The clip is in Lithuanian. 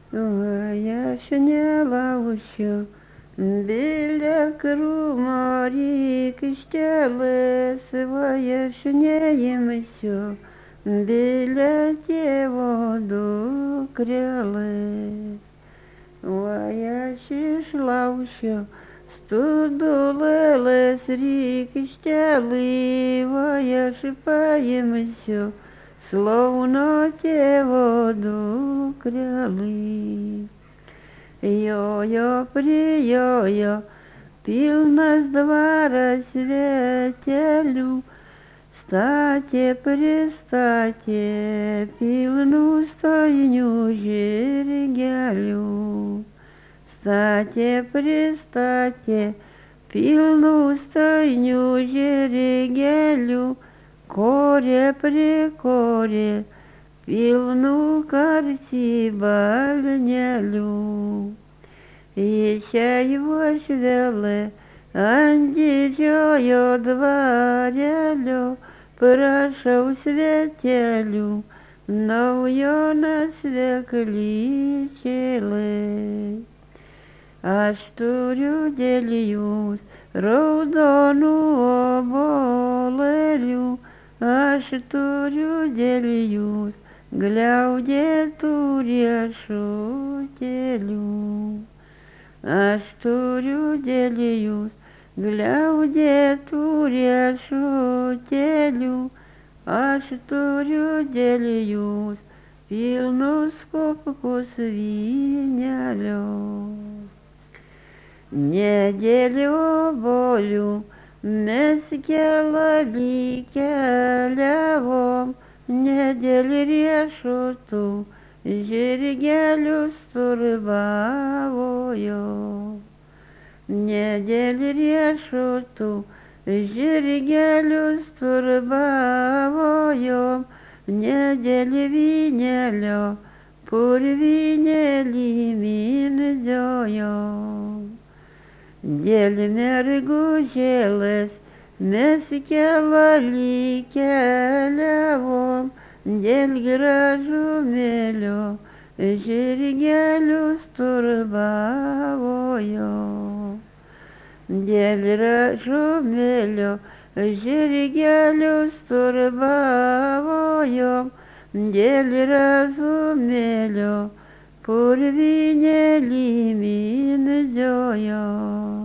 Ой, я шинела що біля крума ріки щели своє шинеєм що біля ті воду крялись. Ой, я шишла що студулились ріки щели, я шипаєм що словно ті воду кряли. Йо-йо, при-йо-йо, пил с двора светелю, стате, пристате, пилну стойню жерегелю. Стате, пристате, пилну стойню жерегелю, коре при коре, пилну карти багнелю. Еще его швелы, андичою дворелю, прошел светелю, новую на свекличили. А что делюсь, родону оболелю, а что делюсь, гляуде ту решутелю. А что делюсь, гляуде ту решутелю, а что делюсь, пилну скобку свинялю. Неделю болю, мескела ликелевом, неделю решуту, жерегелю сурбавою. Неделю решуту, жерегелю сурбавою, неделю винелю, пурвинели минзою. Дель мергужелес, мескела ликелевом, дель гражу мелю, жерегелю стурбавою. Дель ражу мелю, жерегелю стурбавою, дель разумелю, пурвинели минзою.